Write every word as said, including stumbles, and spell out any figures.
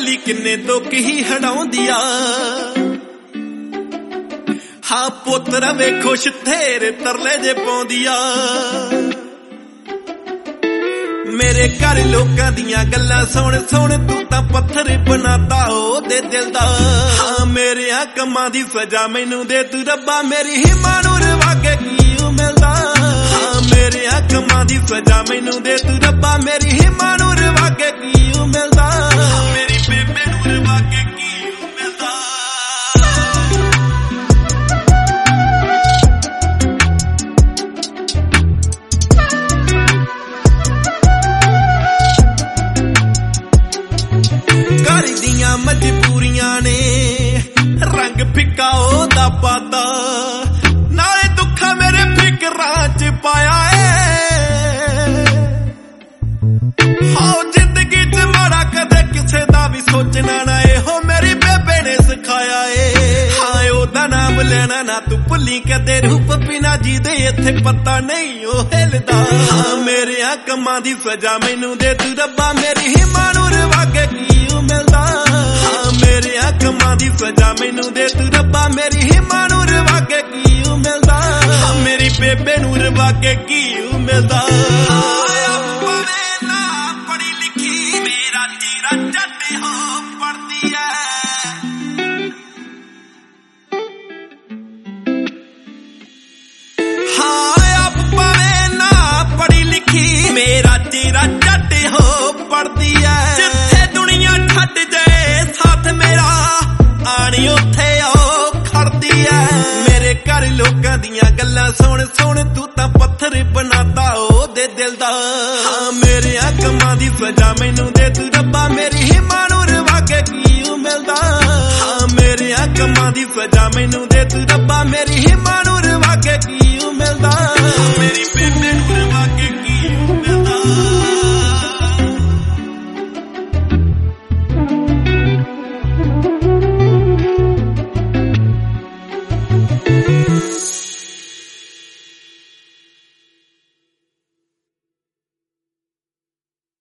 ਕੱਲੀ ਕਿੰਨੇ ਦੁੱਖ ਹੀ ਹਟਾਉਂਦੀ ਆ। ਹਾਂ ਪੁੱਤ ਰਵੇ ਖੁਸ਼ ਤੇਰੇ ਤਰਲੇ ਜੇ ਪਾਉਂਦੀ ਆ। ਮੇਰੇ ਘਰ ਲੋਕਾਂ ਦੀਆਂ ਗੱਲਾਂ ਸੁਣ ਸੁਣ ਤੂੰ ਤਾਂ ਪੱਥਰ ਬਣਾਤਾ ਉਹਦੇ ਦਿਲ ਦਾ। ਹਾਂ ਮੇਰਿਆਂ ਕੰਮਾਂ ਦੀ ਸਜ਼ਾ ਮੈਨੂੰ ਦੇ ਤੂੰ ਰੱਬਾ, ਮੇਰੀ ਹਿੰਮਾਂ ਨੂੰ ਰਵਾ ਕੇ ਕੀ ਮਿਲਦਾ। ਹਾਂ ਮੇਰਿਆਂ ਕੰਮਾਂ ਦੀ ਸਜ਼ਾ ਮੈਨੂੰ ਦੇ ਤੂੰ ਰੱਬਾ, ਮੇਰੀ ਹਿੰਮਾਂ ਨੂੰ ਰਵਾ ਕੇ ਕੀ ਮਿਲਦਾ। ਮੇਰੀ ਬੇਬੇ ਨੂੰ ਰਵਾ ਕੇ ਕੀ ਮਿਲਦਾ। ਘਰ ਦੀਆਂ ਮਜਬੂਰੀਆਂ ਨੇ ਰੰਗ ਫਿੱਕਾ ਉਹਦਾ ਪਾਤਾ, ਨਾਲੇ ਦੁੱਖਾਂ ਮੇਰੇ ਫਿਕਰਾਂ ਚ ਪਾਇਆ ਏ। ਹਾਂ ਜ਼ਿੰਦਗੀ ਚ ਮਾੜਾ ਕਦੇ ਕਿਸੇ ਦਾ ਵੀ ਸੋਚਣਾ ਨਾ, ਇਹੋ ਮੇਰੀ ਬੇਬੇ ਨੇ ਸਿਖਾਇਆ ਏ। ਹਾਂ ਉਹਦਾ ਨਾਮ ਲੈਣਾ ਨਾ ਤੂੰ ਭੁੱਲੀ ਕਦੇ, ਰੂਪ ਬਿਨਾ ਜੀਦੇ ਇੱਥੇ ਪਤਾ ਨਹੀਂ ਉਹ ਹਿਲਦਾ। ਹਾਂ ਮੇਰਿਆਂ ਕੰਮਾਂ ਦੀ ਸਜ਼ਾ ਮੈਨੂੰ ਦੇ ਤੂੰ ਰੱਬਾ, ਮੇਰੀ ਹਿੰਮਾਂ ਨੂੰ ਰਵਾ ਕੇ ਕੀ ਮਿਲਦਾ। ਹਾਂ ਮੇਰਿਆਂ ਕੰਮਾਂ ਦੀ ਸਜ਼ਾ ਮੈਨੂੰ ਦੇ ਤੂੰ ਰੱਬਾ, ਮੇਰੀ ਹਿੰਮਾਂ ਨੂੰ ਰਵਾ ਕੇ ਕੀ ਮਿਲਦਾ। ਹਾਂ ਮੇਰੀ ਬੇਬੇ ਨੂੰ ਰਵਾ ਕੇ ਕੀ ਮਿਲਦਾ। ਪੜ੍ਹੀ ਲਿਖੀ ਮੇਰਾ ਤੇਰਾ ਜੱਟ ਹੋ ਪੜਦੀ ਐ। ਹਾਂ ਆਪ ਭਾਵੇਂ ਨਾ ਪੜ੍ਹੀ ਲਿਖੀ ਮੇਰਾ ਤੇਰਾ ਜੱਟ ਹੋ ਪੜਦੀ ਐ। ਜਿੱਥੇ ਦੁਨੀਆ ਛੱਡ ਜਾਏ ਸਾਥ ਮੇਰਾ ਆਣੀ ਉੱਥੇ ਉਹ ਖੜਦੀ ਐ। ਮੇਰੇ ਘਰ ਲੋਕਾਂ ਦੀਆਂ ਗੱਲਾਂ ਸੁਣ ਸੁਣ ਤੂੰ ਤਾਂ ਪੱਥਰ ਬਣਾਤਾ ਉਹਦੇ ਦਿਲ ਦਾ। ਹਾਂ ਮੇਰਿਆਂ ਕੰਮਾਂ ਦੀ ਸਜ਼ਾ ਮੈਨੂੰ ਦੇ ਤੂੰ ਰੱਬਾ, ਮੇਰੀ ਹਿੰਮਾਂ ਨੂੰ ਰਵਾ ਕੇ ਕੀ ਮਿਲਦਾ। ਹਾਂ ਮੇਰਿਆਂ ਕੰਮਾਂ ਦੀ ਸਜ਼ਾ ਮੈਨੂੰ ਦੇ ਤੂੰ ਰੱਬਾ, ਮੇਰੀ ਹਿੰਮਾਂ ਨੂੰ ਰਵਾ ਕੇ